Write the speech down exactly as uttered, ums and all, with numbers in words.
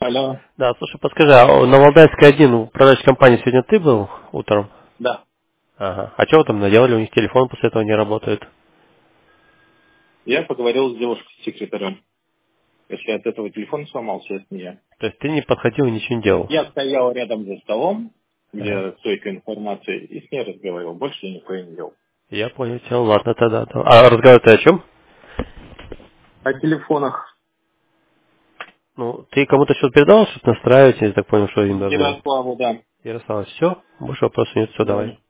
Алло. Да, слушай, подскажи, а на Валдайской один управляющей компании сегодня ты был утром? Да. Ага. А что вы там наделали? У них телефон после этого не работает. Я поговорил с девушкой-секретарем. Если от этого телефон сломался, это не я. То есть ты не подходил и ничего не делал? Я стоял рядом за столом, Ага. где стойка информации, и с ней разговаривал. Больше я нихуя не делал. Я понял тебя, ладно тогда. то- А разговор ты о чем? О телефонах Ну, ты кому-то что-то передал, что-то настраивать, я так понял, что им должны. Ярославу, да. Ярослав, все? Больше вопросов нет, все, Да. давай.